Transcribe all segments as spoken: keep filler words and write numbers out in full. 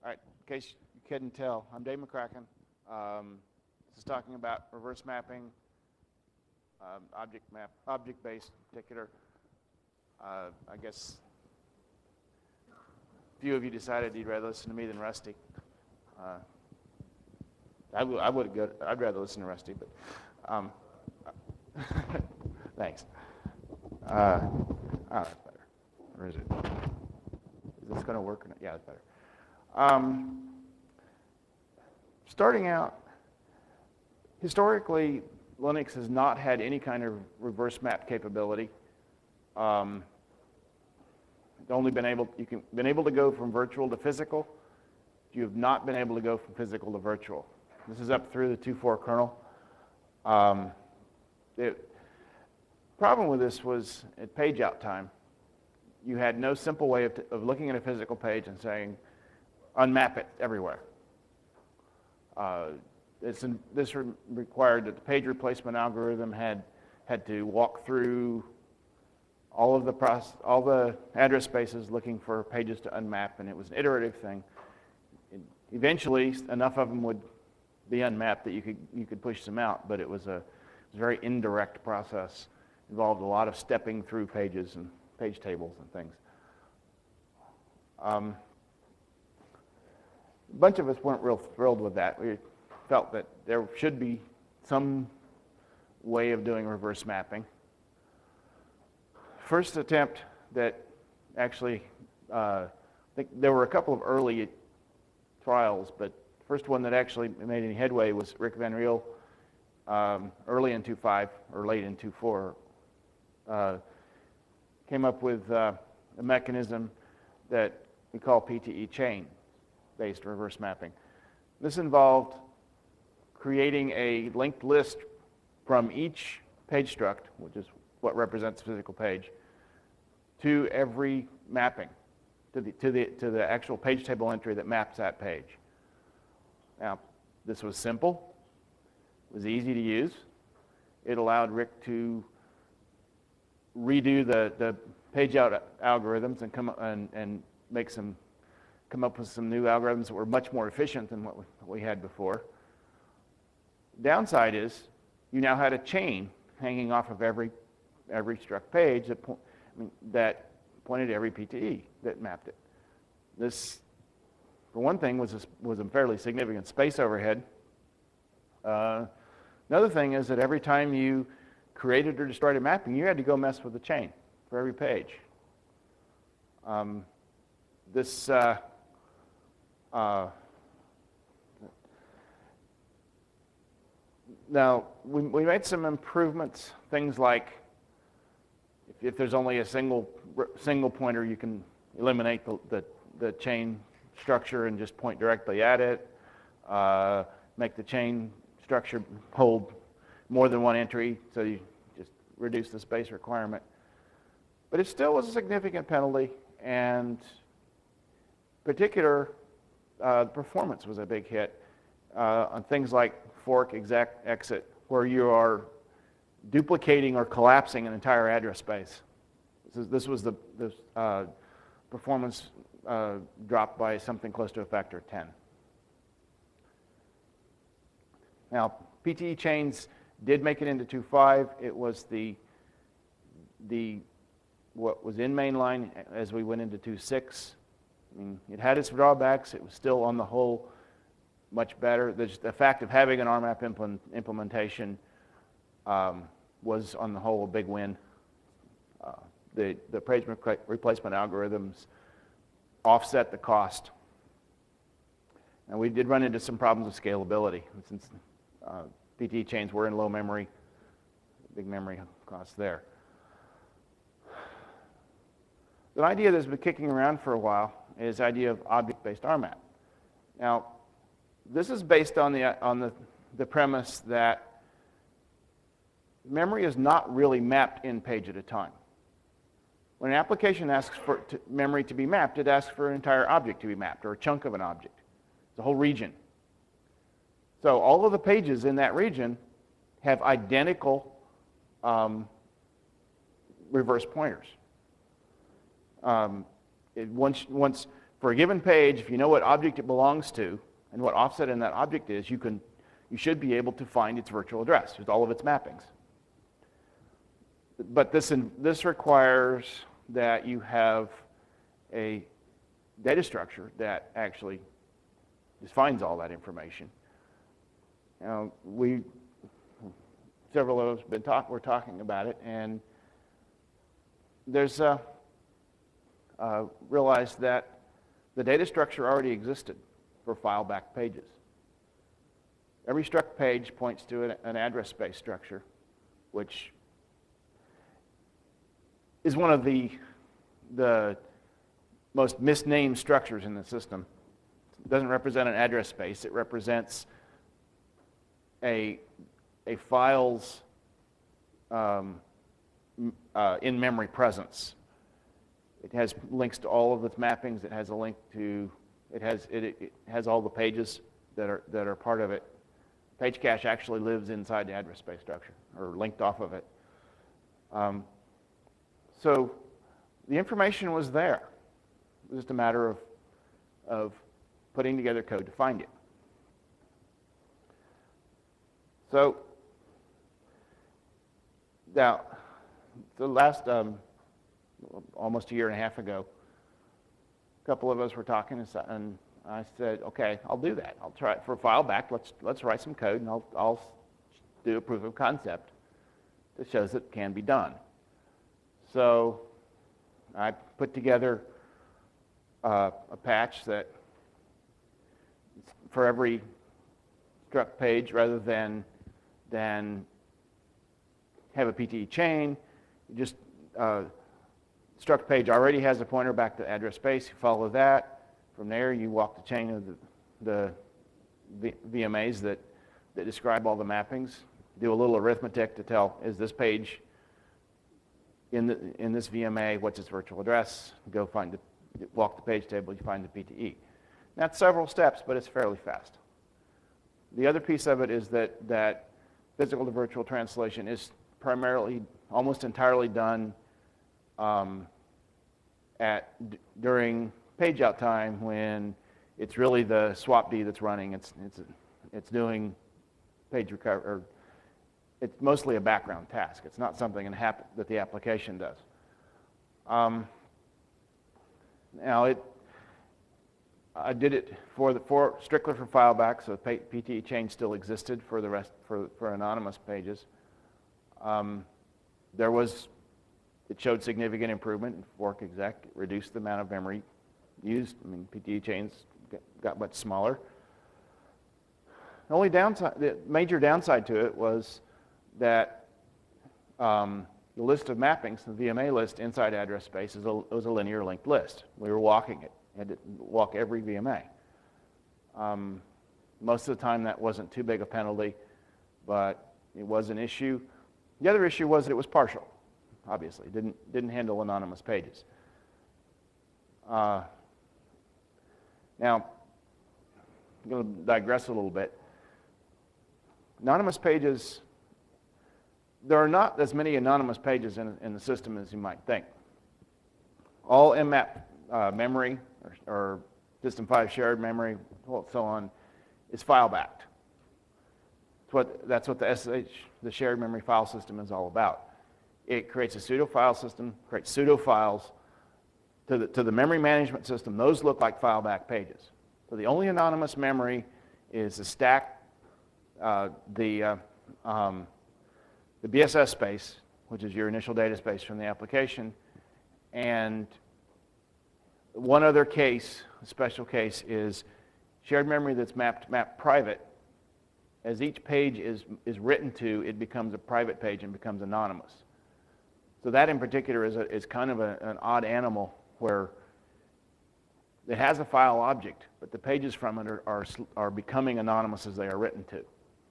All right, in case you couldn't tell, I'm Dave McCracken. Um, this is talking about reverse mapping, um, object map, object-based in particular. Uh, I guess a few of you decided you'd rather listen to me than Rusty. Uh, I, w I would go. I'd rather listen to Rusty, but um, thanks. Uh, oh, that's better. Or is it? Is this going to work or not? Yeah, that's better. Um, starting out, historically, Linux has not had any kind of reverse map capability. Um, it's only been able you can been able to go from virtual to physical. You have not been able to go from physical to virtual. This is up through the two point four kernel. Um, the problem with this was at page out time, you had no simple way of, t of looking at a physical page and saying, unmap it everywhere. Uh, it's in, this re required that the page replacement algorithm had had to walk through all of the process, all the address spaces looking for pages to unmap, and it was an iterative thing. It, eventually, enough of them would be unmapped that you could you could push them out, but it was a, it was a very indirect process. It involved a lot of stepping through pages and page tables and things. Um, A bunch of us weren't real thrilled with that. We felt that there should be some way of doing reverse mapping. First attempt that actually, uh, I think there were a couple of early trials, but the first one that actually made any headway was Rick Van Riel, um, early in two point five or late in two point four. Uh, came up with uh, a mechanism that we call P T E chain based reverse mapping. This involved creating a linked list from each page struct, which is what represents the physical page, to every mapping, to the, to the, to the actual page table entry that maps that page. Now, this was simple. It was easy to use. It allowed Rick to redo the, the page out algorithms and come and, and make some come up with some new algorithms that were much more efficient than what we, what we had before. Downside is you now had a chain hanging off of every every struct page that, po I mean, that pointed to every P T E that mapped it. This, for one thing, was a, was a fairly significant space overhead. Uh, another thing is that every time you created or destroyed a mapping, you had to go mess with the chain for every page. Um, this uh, Uh, now, we, we made some improvements, things like if, if there's only a single single pointer, you can eliminate the, the, the chain structure and just point directly at it, uh, make the chain structure hold more than one entry, so you just reduce the space requirement. But it still was a significant penalty, and in particular, Uh, the performance was a big hit uh, on things like fork, exec, exit, where you are duplicating or collapsing an entire address space. This, is, this was the, the uh, performance uh, dropped by something close to a factor of ten. Now, P T E chains did make it into two point five. It was the, the what was in mainline as we went into two point six. I mean, it had its drawbacks. It was still, on the whole, much better. The, the fact of having an R map implement, implementation um, was, on the whole, a big win. Uh, the, the page replacement algorithms offset the cost. And we did run into some problems with scalability. Since uh, P T E chains were in low memory, big memory costs there. An idea that's been kicking around for a while is the idea of object-based R map. Now, this is based on the on the, the premise that memory is not really mapped in page at a time. When an application asks for to, memory to be mapped, it asks for an entire object to be mapped, or a chunk of an object, the whole region. So all of the pages in that region have identical um, reverse pointers. Um, it, once, once, for for a given page, if you know what object it belongs to and what offset in that object is, you can, you should be able to find its virtual address with all of its mappings. But this, in, this requires that you have a data structure that actually just finds all that information. Now, we, several of us have been talk, we're talking about it, and there's uh, uh, realized that the data structure already existed for file back pages. Every struct page points to an, an address space structure, which is one of the, the most misnamed structures in the system. It doesn't represent an address space. It represents a, a file's um, uh, in-memory presence. It has links to all of its mappings. It has a link to, it has, it, it has all the pages that are, that are part of it. Page cache actually lives inside the address space structure, or linked off of it. Um, so the information was there. It was just a matter of, of putting together code to find it. So now, the last, um, almost a year and a half ago, a couple of us were talking, and I said, okay, I'll do that. I'll try it for a file back. Let's, let's write some code, and I'll, I'll do a proof of concept that shows it can be done. So I put together uh, a patch that for every struct page, rather than, than have a P T E chain, you just uh, struct page already has a pointer back to address space. You follow that. From there, you walk the chain of the, the V M As that, that describe all the mappings. Do a little arithmetic to tell, is this page in, the, in this V M A, what's its virtual address? Go find the, walk the page table, you find the P T E. That's several steps, but it's fairly fast. The other piece of it is that, that physical to virtual translation is primarily, almost entirely done um, at, during page out time, when it's really the swapd that's running. It's, it's, it's doing page recovery, or it's mostly a background task. It's not something that the application does. Um, now, it, I did it for the for strictly for file back, so the P T E chain still existed for the rest for for anonymous pages. Um, there was, it showed significant improvement in fork exec, it reduced the amount of memory used. I mean, P T E chains got much smaller. The only downside, the major downside to it was that um, the list of mappings, the V M A list inside address space, is a, was a linear linked list. We were walking it. We had to walk every V M A. Um, most of the time, that wasn't too big a penalty, but it was an issue. The other issue was that it was partial. Obviously, didn't didn't handle anonymous pages. Uh, Now, I'm going to digress a little bit. Anonymous pages, there are not as many anonymous pages in, in the system as you might think. All M map uh, memory, or, or System five shared memory, so on, is file backed. That's what, that's what the S H, the shared memory file system, is all about. It creates a pseudo file system, creates pseudo files. To the, to the memory management system, those look like file back pages. So the only anonymous memory is the stack, uh, the, uh, um, the B S S space, which is your initial data space from the application, and one other case, a special case, is shared memory that's mapped, mapped private. As each page is, is written to, it becomes a private page and becomes anonymous. So that in particular is, a, is kind of a, an odd animal, where it has a file object, but the pages from it are, are, are becoming anonymous as they are written to.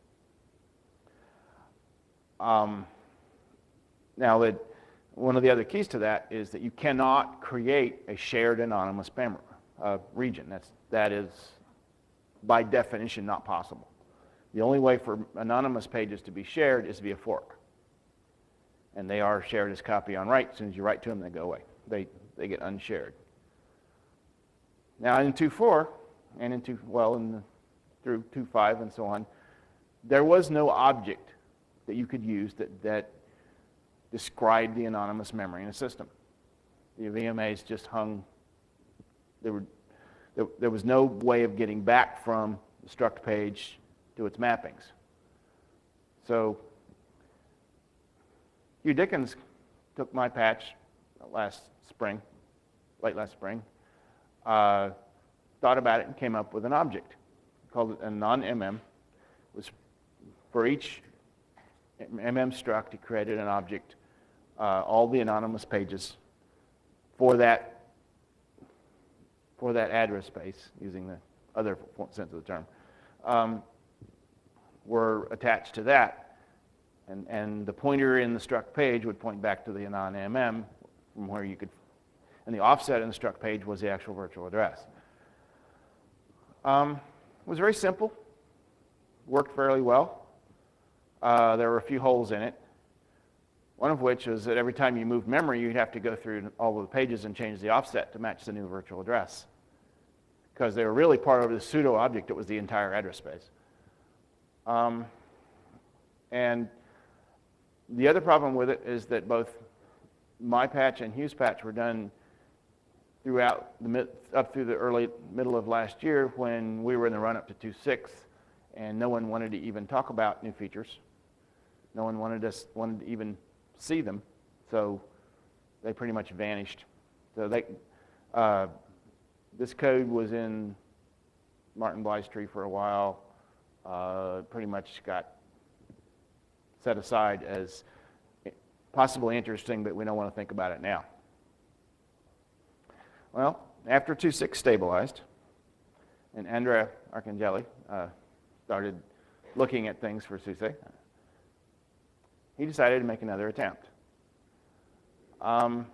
Um, now, that one of the other keys to that is that you cannot create a shared anonymous memory, uh, region. That's, that is, by definition, not possible. The only way for anonymous pages to be shared is via fork. And they are shared as copy on write. As soon as you write to them, they go away. They, they get unshared. Now in two point four and in two, well, in the, through two point five and so on, there was no object that you could use that, that described the anonymous memory in a system. The V M As just hung, there, were, there, there was no way of getting back from the struct page to its mappings. So Hugh Dickens took my patch last spring, late last spring, uh, thought about it and came up with an object. Called it a non-M M. It was for each M M struct, he created an object, uh, all the anonymous pages for that for that address space, using the other sense of the term, um, were attached to that, and and the pointer in the struct page would point back to the non-M M from where you could, and the offset in the struct page was the actual virtual address. Um, it was very simple, worked fairly well. Uh, there were a few holes in it. One of which is that every time you moved memory, you'd have to go through all of the pages and change the offset to match the new virtual address, because they were really part of the pseudo object that was the entire address space. Um, and the other problem with it is that both my patch and Hugh's patch were done throughout the mid, up through the early middle of last year, when we were in the run-up to two point six, and no one wanted to even talk about new features. No one wanted us wanted to even see them, so they pretty much vanished. So they, uh, this code was in Martin Bly's tree for a while. Uh, pretty much got set aside as possibly interesting, but we don't want to think about it now. Well, after two point six stabilized, and Andrea Arcangeli uh, started looking at things for SUSE, he decided to make another attempt. Um,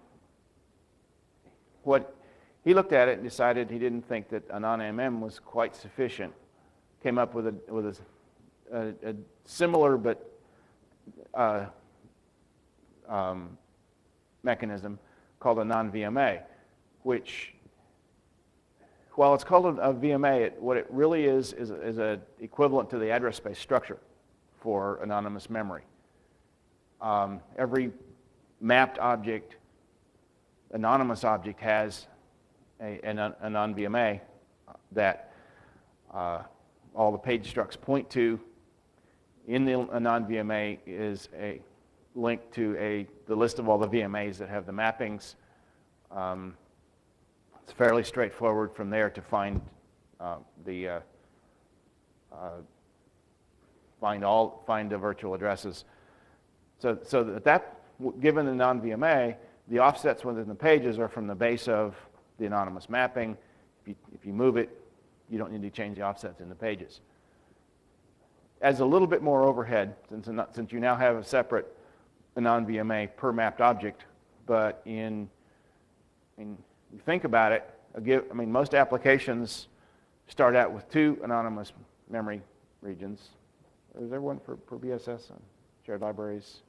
what he looked at it and decided he didn't think that a non-M M was quite sufficient. Came up with a with a, a, a similar but uh, um, mechanism called a non-V M A, which, while it's called a, a V M A, it, what it really is is, is a equivalent to the address space structure for anonymous memory. Um, every mapped object, anonymous object, has a, a, a non-V M A that uh, all the page structs point to. In the a non-V M A is a link to a the list of all the V M As that have the mappings. Um, it's fairly straightforward from there to find uh, the uh, uh, find all find the virtual addresses. So, so that, that given the non-V M A, the offsets within the pages are from the base of the anonymous mapping. If you, if you move it, you don't need to change the offsets in the pages. Adds a little bit more overhead, since, since you now have a separate non-V M A per mapped object, but in, in you think about it, I mean, most applications start out with two anonymous memory regions. Is there one for, for B S S and shared libraries?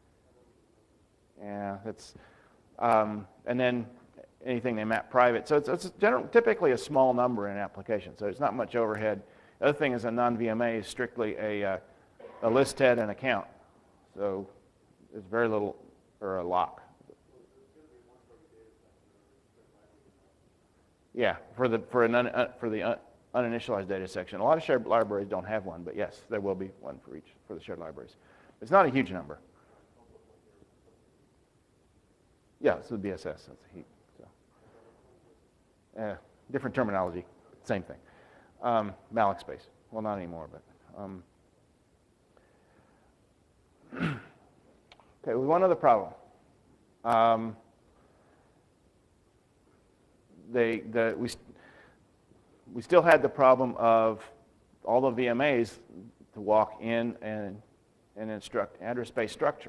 Yeah, that's, um, and then anything they map private. So it's, it's general, typically a small number in an application, so it's not much overhead. The other thing is a non-V M A is strictly a, uh, a list head and a count. So there's very little, or a lock. Yeah, for the for an un, uh, for the un, uninitialized data section. A lot of shared libraries don't have one, but yes, there will be one for each for the shared libraries. It's not a huge number. Yeah, it's the B S S. That's a heap. So, uh, different terminology, same thing. Um, malloc space. Well, not anymore, but. Um, okay, with one other problem. Um, they, the, we, we still had the problem of all the V M As to walk in and, and instruct address space structure.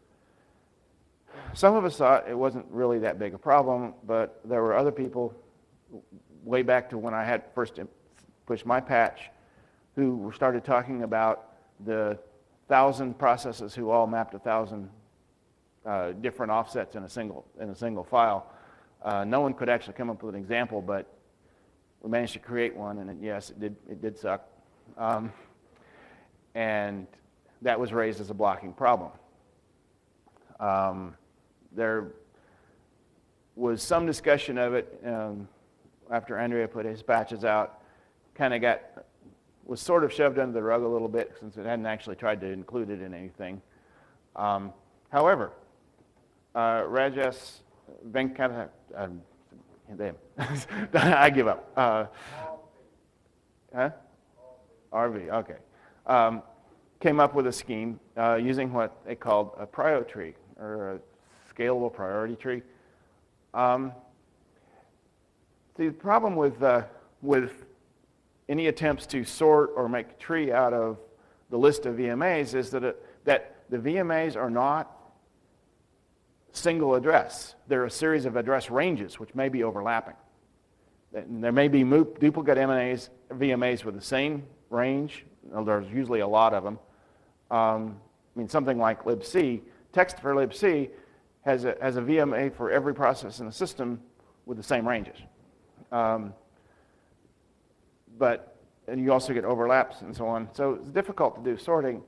Some of us thought it wasn't really that big a problem, but there were other people, way back to when I had first pushed my patch, who started talking about the thousand processes who all mapped a thousand uh, different offsets in a single in a single file. Uh, no one could actually come up with an example, but we managed to create one, and it, yes, it did, it did suck. Um, and that was raised as a blocking problem. Um, there was some discussion of it um, after Andrea put his patches out, kind of got, was sort of shoved under the rug a little bit since it hadn't actually tried to include it in anything. Um, however, uh, Rajesh Venkata, um, I give up. Uh, huh? R V, okay. Um, came up with a scheme uh, using what they called a prio tree, or a scalable priority tree. Um, see, the problem with, uh, with any attempts to sort or make a tree out of the list of V M As is that, it, that the V M As are not single address. They're a series of address ranges which may be overlapping. And there may be duplicate M M As, V M As with the same range. There's usually a lot of them. Um, I mean, something like libc, text for libc has a, has a V M A for every process in the system with the same ranges. Um, but, and you also get overlaps and so on. So it's difficult to do sorting.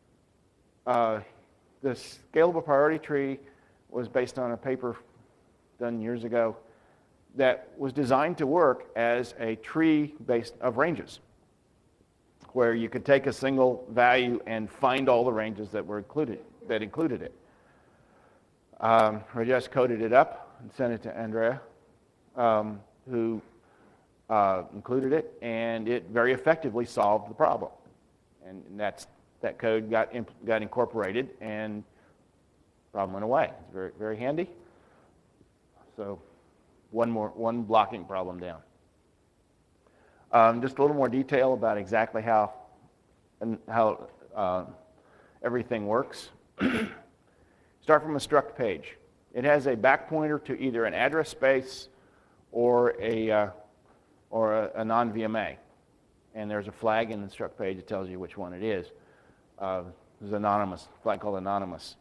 Uh, the scalable priority tree was based on a paper done years ago that was designed to work as a tree based of ranges, where you could take a single value and find all the ranges that were included, that included it. Um, Rajesh coded it up and sent it to Andrea, um, who uh, included it, and it very effectively solved the problem. And that's, that code got, imp got incorporated, and problem went away. It's very, very handy. So one more, one blocking problem down. Um, just a little more detail about exactly how, and how uh, everything works. Start from a struct page. It has a back pointer to either an address space or a uh, or a, a non-V M A, and there's a flag in the struct page that tells you which one it is. Uh, there's anonymous, a flag called anonymous.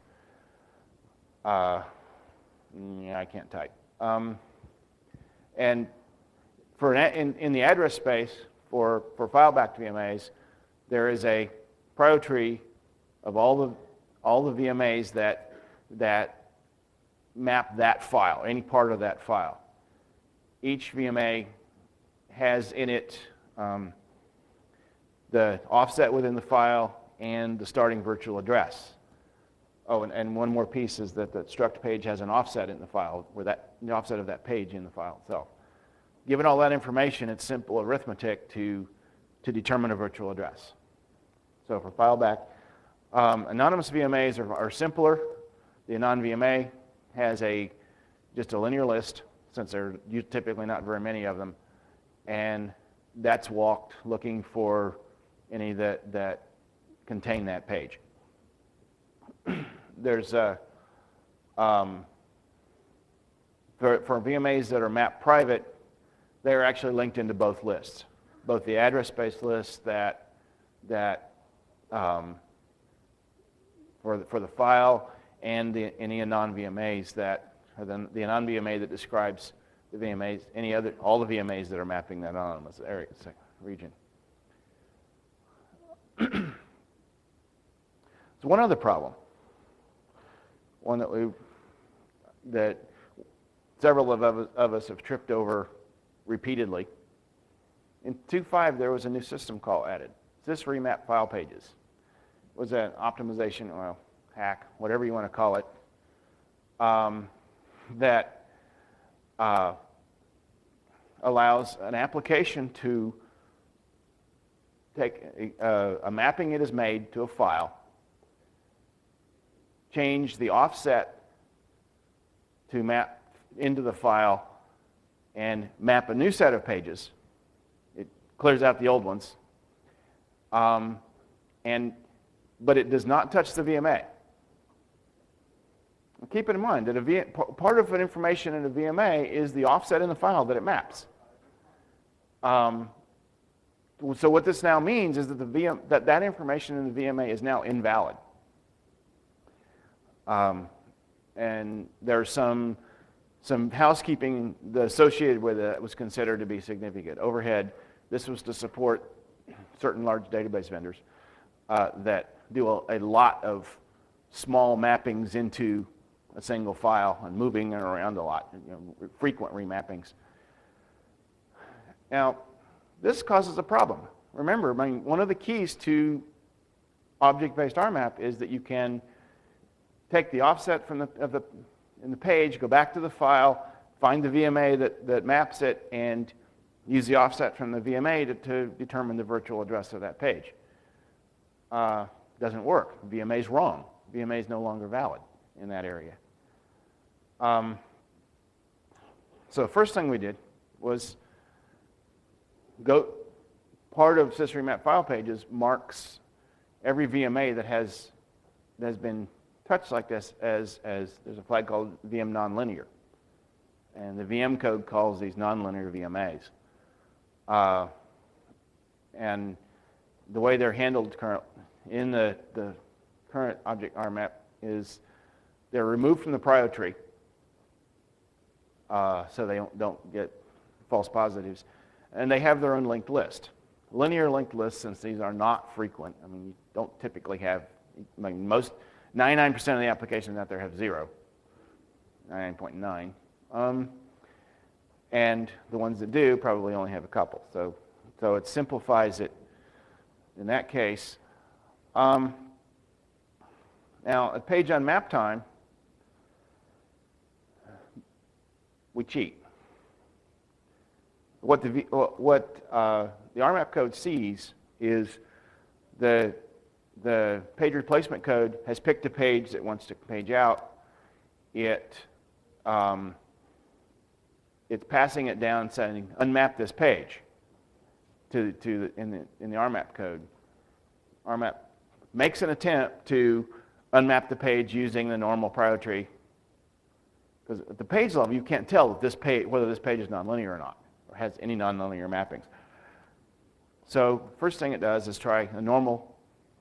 Uh, yeah, I can't type. Um, and for an, in, in the address space for, for file back to V M As, there is a prio tree of all the all the V M As that that map that file, any part of that file. Each V M A has in it um, the offset within the file and the starting virtual address. Oh, and, and one more piece is that the struct page has an offset in the file, where that the offset of that page in the file itself. Given all that information, it's simple arithmetic to to determine a virtual address. So for file back, um, anonymous V M As are, are simpler. The anon V M A has a just a linear list, since there are typically not very many of them, and that's walked looking for any that that contain that page. There's a, um, for, for V M As that are mapped private, they're actually linked into both lists, both the address-based list that, that um, for, the, for the file and the, any anon V M As that, or the, the anon V M A that describes the V M As, any other, all the V M As that are mapping that anonymous area, region. There's one other problem. One that we that several of us, of us have tripped over repeatedly. In two point five, there was a new system call added. Sys remap file pages. It was an optimization, well, hack, whatever you want to call it, um, that uh, allows an application to take a, a mapping it is made to a file, change the offset to map into the file, and map a new set of pages. It clears out the old ones, um, and but it does not touch the V M A. Keep in mind that a v, part of an information in a V M A is the offset in the file that it maps. Um, so what this now means is that the V M, that, that information in the V M A is now invalid. Um, and there's some some housekeeping that associated with it was considered to be significant. Overhead, this was to support certain large database vendors uh, that do a, a lot of small mappings into a single file and moving it around a lot, you know, frequent remappings. Now, this causes a problem. Remember, I mean, one of the keys to object-based R map is that you can take the offset from the, of the, in the page, go back to the file, find the V M A that, that maps it, and use the offset from the V M A to, to determine the virtual address of that page. Uh, doesn't work. V M A is wrong. V M A is no longer valid in that area. Um, so the first thing we did was go, part of sysremap file pages marks every V M A that has, that has been touched like this as, as there's a flag called V M nonlinear. And the V M code calls these nonlinear V M As. Uh, and the way they're handled current, in the, the current object R map is they're removed from the prio tree uh, so they don't, don't get false positives. And they have their own linked list. Linear linked lists, since these are not frequent, I mean, you don't typically have, I mean, most, ninety-nine percent of the applications out there have zero, ninety-nine point nine. Um, and the ones that do probably only have a couple. So, so it simplifies it in that case. Um, now, a page on map time, we cheat. What the, what, uh, the R map code sees is the, the page replacement code has picked a page that wants to page out. It, um, it's passing it down saying, unmap this page to, to the, in, the, in the R map code. R map makes an attempt to unmap the page using the normal prio tree. Because at the page level, you can't tell that this page, whether this page is nonlinear or not, or has any nonlinear mappings. So first thing it does is try a normal.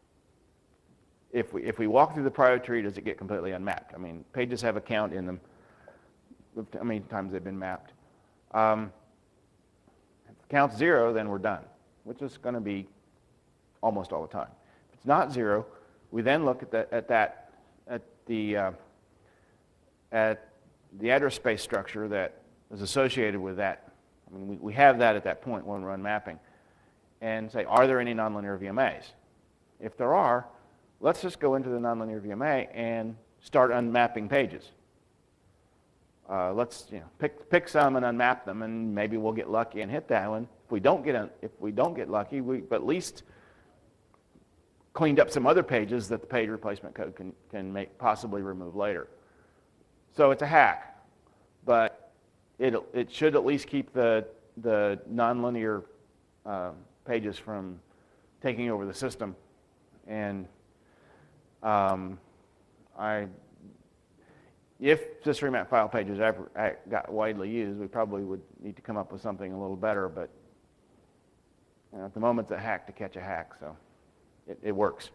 If we, if we walk through the prio tree, does it get completely unmapped? I mean, pages have a count in them of how many times they've been mapped. Um, if the count's zero, then we're done, which is going to be almost all the time. If it's not zero, we then look at, the, at that, at the, uh, at the address space structure that is associated with that. I mean, we, we have that at that point when we're unmapping, and say, are there any nonlinear V M As? If there are, let's just go into the nonlinear V M A and start unmapping pages. Uh, let's you know pick pick some and unmap them, and maybe we'll get lucky and hit that one. If we don't get un, if we don't get lucky, we've at least cleaned up some other pages that the page replacement code can can make possibly remove later. So it's a hack, but it it should at least keep the the nonlinear uh, pages from taking over the system. And um, I. If sysremap file pages ever got widely used, we probably would need to come up with something a little better, but you know, at the moment it's a hack to catch a hack, so it, it works.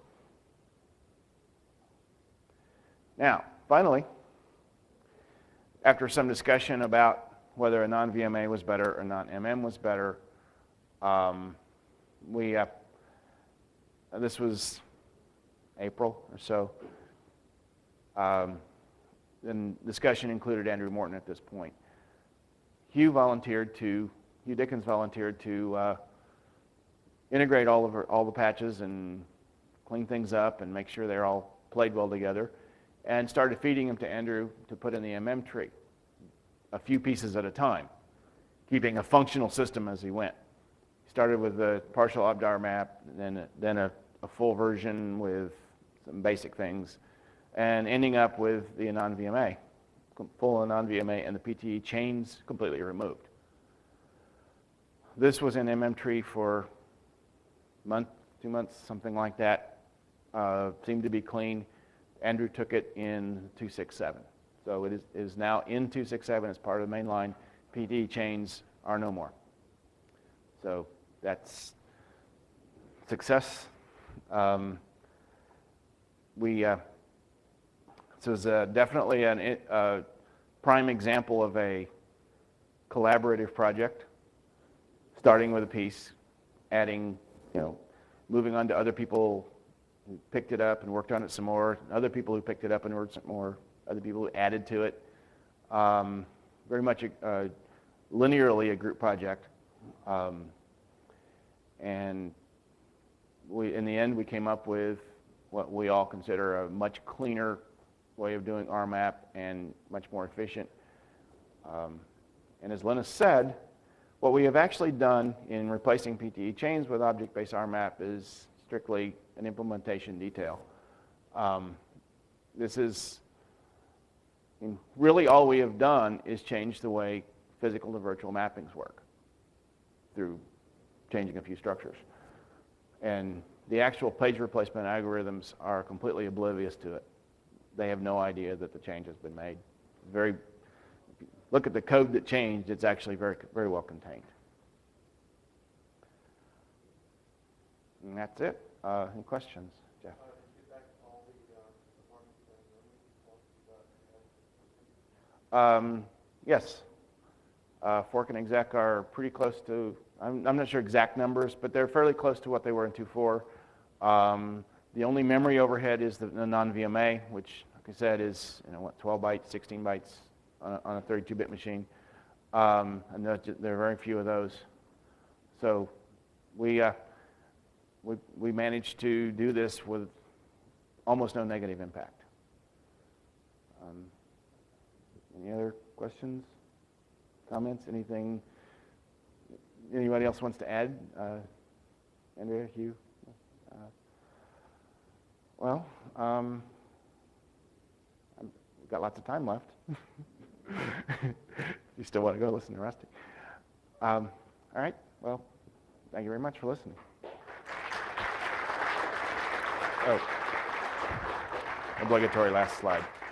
Now, finally, after some discussion about whether a non-V M A was better or non-M M was better, um, we, uh, this was April or so, um, and discussion included Andrew Morton at this point. Hugh volunteered to, Hugh Dickens volunteered to uh, integrate all of her, all the patches and clean things up and make sure they're all played well together, and started feeding them to Andrew to put in the M M tree, a few pieces at a time, keeping a functional system as he went. He started with a partial obj R map, then a, then a, a full version with some basic things, and ending up with the non-V M A, full non-V M A, and the P T E chains completely removed. This was in M M tree for a month, two months, something like that. Uh, seemed to be clean. Andrew took it in two six seven. So it is, is now in two six seven as part of the main line. P T E chains are no more. So that's success. Um, we uh, This was uh, definitely an, uh, prime example of a collaborative project, starting with a piece, adding, you know, moving on to other people who picked it up and worked on it some more, other people who picked it up and worked some more, other people who added to it. Um, very much a, uh, linearly a group project. Um, and we, in the end, we came up with what we all consider a much cleaner way of doing R MAP and much more efficient. Um, and as Linus said, what we have actually done in replacing P T E chains with object-based R MAP is strictly an implementation detail. Um, this is, I mean, really all we have done is change the way physical to virtual mappings work through changing a few structures. And the actual page replacement algorithms are completely oblivious to it. They have no idea that the change has been made. Very, if you look at the code that changed, it's actually very, very well contained. And that's it. Uh, any questions, Jeff? Um, yes. Uh, Fork and exec are pretty close to, I'm, I'm not sure exact numbers, but they're fairly close to what they were in two point four. Um, the only memory overhead is the, the non-V M A, which, like I said, is, you know, what, twelve bytes, sixteen bytes on a, on a thirty-two bit machine. Um, and there, there are very few of those. So we, uh, we, we managed to do this with almost no negative impact. Um, any other questions, comments, anything anybody else wants to add? Uh, Andrea, Hugh? Uh, well, um, I've got lots of time left. You still want to go listen to Rusty. Um, all right, well, thank you very much for listening. Oh, obligatory last slide.